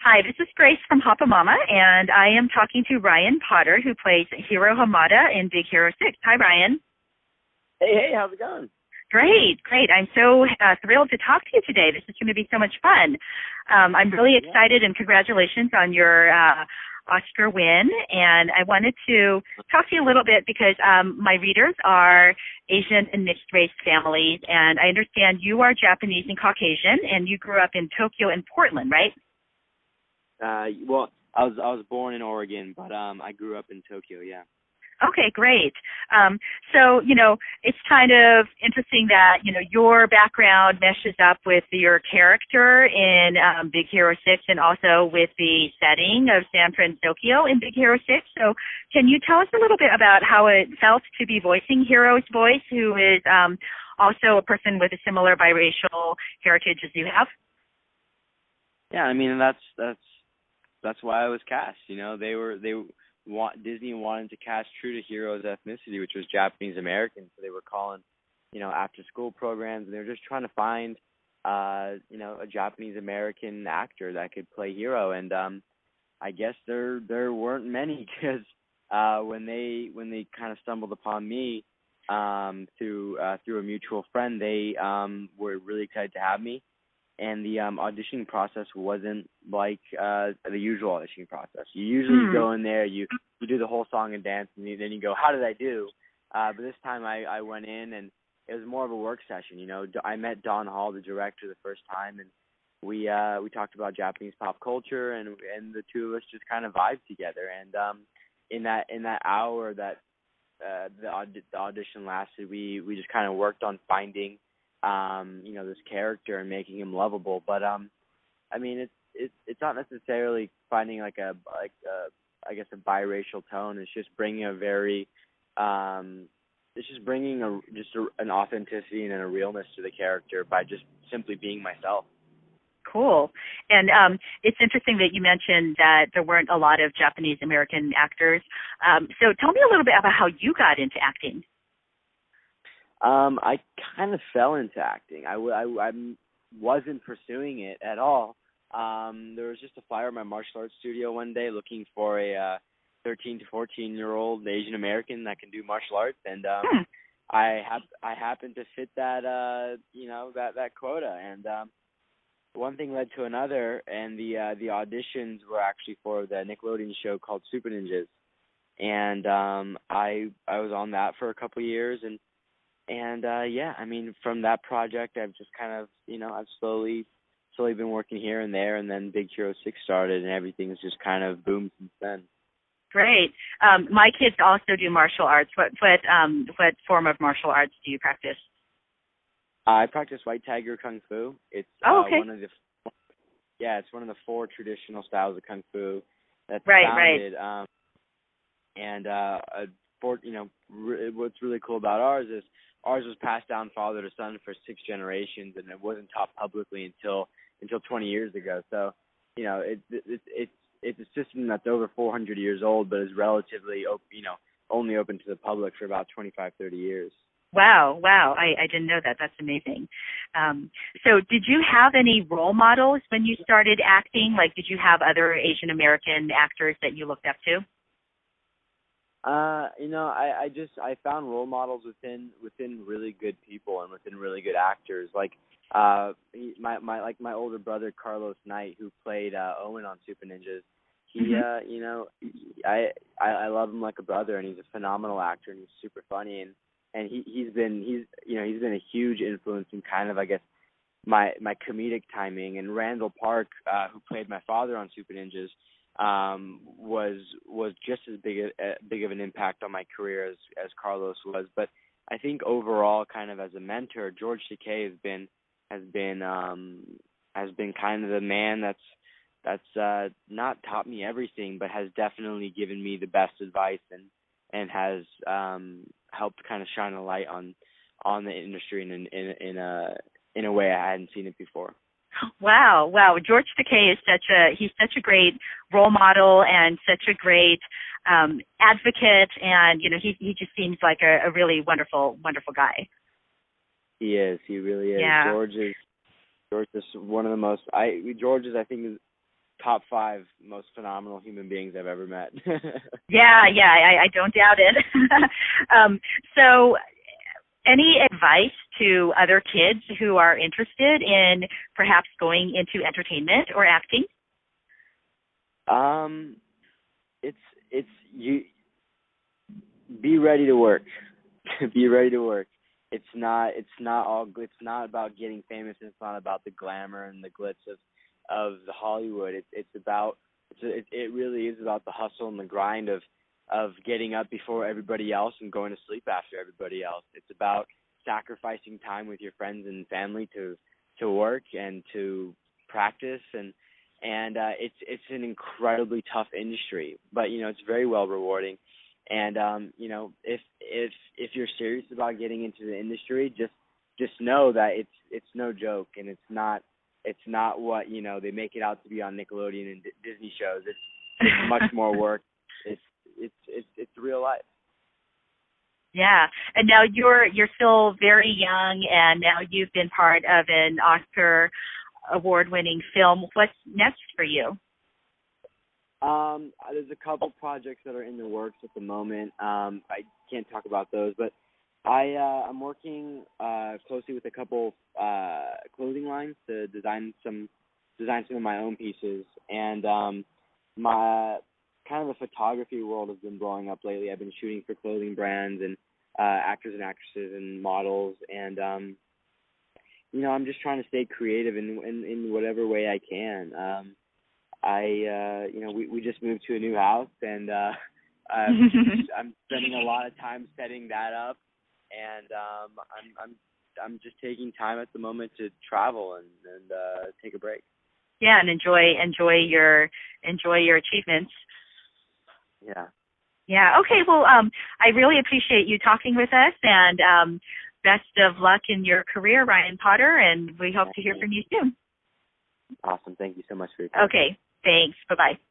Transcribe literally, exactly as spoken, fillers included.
Hi, this is Grace from Hapa-Mama, and I am talking to Ryan Potter, who plays Hiro Hamada in Big Hero six. Hi, Ryan. Hey, hey, how's it going? Great, great. I'm so uh, thrilled to talk to you today. This is going to be so much fun. Um, I'm really excited, and congratulations on your uh, Oscar win. And I wanted to talk to you a little bit because um, my readers are Asian and mixed race families, and I understand you are Japanese and Caucasian, and you grew up in Tokyo and Portland, right? Uh, well, I was I was born in Oregon, but um, I grew up in Tokyo. Yeah. Okay, great. Um, so, you know, it's kind of interesting that, you know, your background meshes up with your character in um, Big Hero six and also with the setting of San Francisco in Big Hero six. So can you tell us a little bit about how it felt to be voicing Hiro's voice, who is um, also a person with a similar biracial heritage as you have? Yeah, I mean, that's that's that's why I was cast. You know, they were they. Want, Disney wanted to cast true to Hiro's ethnicity, which was Japanese American. So they were calling, you know, after school programs, and they were just trying to find, uh, you know, a Japanese American actor that could play Hiro. And um, I guess there there weren't many because uh, when they when they kind of stumbled upon me um, through uh, through a mutual friend, they um, were really excited to have me. And the um, auditioning process wasn't like uh, the usual auditioning process. You usually Hmm. go in there, you, you do the whole song and dance, and you, then you go, how did I do? Uh, but this time I, I went in, and it was more of a work session. You know, I met Don Hall, the director, the first time, and we uh, we talked about Japanese pop culture, and and the two of us just kind of vibed together. And um, in that in that hour that uh, the, aud- the audition lasted, we we just kind of worked on finding. Um, you know, this character and making him lovable. But um, I mean, it's it's it's not necessarily finding like a like a, I guess a biracial tone. It's just bringing a very, um, it's just bringing a just a, an authenticity and a realness to the character by just simply being myself. Cool. And um, it's interesting that you mentioned that there weren't a lot of Japanese American actors. Um, so tell me a little bit about how you got into acting. Um, I kind of fell into acting. I, I, I wasn't pursuing it at all. Um, there was just a flyer at my martial arts studio one day looking for a uh, thirteen to fourteen year old Asian American that can do martial arts, and um, Hmm. I hap- I happened to fit that uh, you know that that quota. And um, one thing led to another, and the uh, the auditions were actually for the Nickelodeon show called Super Ninjas, and um, I I was on that for a couple of years, and And, uh, yeah, I mean, from that project, I've just kind of, you know, I've slowly, slowly been working here and there, and then Big Hero six started, and everything's just kind of boomed since then. Great. Um, my kids also do martial arts. What what um what form of martial arts do you practice? I practice White Tiger Kung Fu. It's Oh, uh, okay. one of the, yeah, it's one of the four traditional styles of Kung Fu that's Right, right. founded, um, and, uh, uh, for, you know, re- what's really cool about ours is ours was passed down father to son for six generations, and it wasn't taught publicly until until twenty years ago. So, you know, it, it, it's it's a system that's over four hundred years old, but is relatively, op- you know, only open to the public for about twenty-five, thirty years. Wow, wow. I, I didn't know that. That's amazing. Um, so did you have any role models when you started acting? Like, did you have other Asian American actors that you looked up to? Uh, you know, I, I just I found role models within within really good people and within really good actors. Like uh, he, my my like my older brother Carlos Knight, who played uh, Owen on Super Ninjas. He, Mm-hmm. uh, you know, I, I I love him like a brother, and he's a phenomenal actor, and he's super funny, and and he he's been he's you know he's been a huge influence in kind of I guess my my comedic timing. And Randall Park, uh, who played my father on Super Ninjas, um, was was just as big a, a big of an impact on my career as as Carlos was. But I think overall, kind of as a mentor, George Takei has been has been um, has been kind of the man that's that's uh, not taught me everything, but has definitely given me the best advice, and and has um, helped kind of shine a light on on the industry in in in a in a way I hadn't seen it before. Wow, wow. George Takei is such a he's such a great role model and such a great um, advocate, and you know he he just seems like a, a really wonderful wonderful guy. He is. He really is. Yeah. George is George is one of the most. I George is I think is top five most phenomenal human beings I've ever met. Yeah, yeah, I, I don't doubt it. um, so, any advice to other kids who are interested in perhaps going into entertainment or acting? Um, it's it's you. Be ready to work. Be ready to work. It's not. It's not all. It's not about getting famous. It's not about the glamour and the glitz of of the Hollywood. It's it's about. It's a, it, it really is about the hustle and the grind of of getting up before everybody else and going to sleep after everybody else. It's about sacrificing time with your friends and family to to work and to practice, and and uh, it's it's an incredibly tough industry, but you know it's very well rewarding. And um, you know, if if if you're serious about getting into the industry, just just know that it's it's no joke, and it's not it's not what you know they make it out to be on Nickelodeon and D- Disney shows. It's it's much more work. It's it's it's it's real life. Yeah, and now you're you're still very young, and now you've been part of an Oscar award-winning film. What's next for you? Um, there's a couple projects that are in the works at the moment. Um, I can't talk about those, but I uh, I'm working uh, closely with a couple uh, clothing lines to design some design some of my own pieces, and um, my kind of the photography world has been blowing up lately. I've been shooting for clothing brands and uh, actors and actresses and models, and um, you know I'm just trying to stay creative in in, in whatever way I can. Um, I, uh, you know, we, we just moved to a new house, and uh, I'm, I'm spending a lot of time setting that up, and um, I'm, I'm, I'm just taking time at the moment to travel and, and uh, take a break. Yeah, and enjoy, enjoy your, enjoy your achievements. Yeah. Yeah. Okay. Well, um, I really appreciate you talking with us, and um, best of luck in your career, Ryan Potter, and we hope to hear from you soon. Awesome. Thank you so much for your time. Okay. Thanks. Bye-bye.